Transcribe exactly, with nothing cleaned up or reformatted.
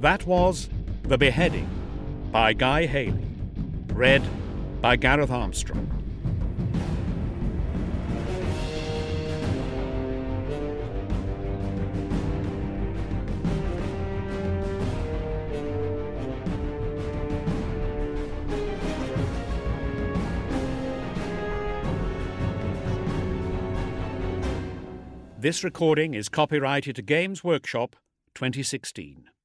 That was The Beheading by Guy Haley, read by Gareth Armstrong. This recording is copyrighted to Games Workshop twenty sixteen.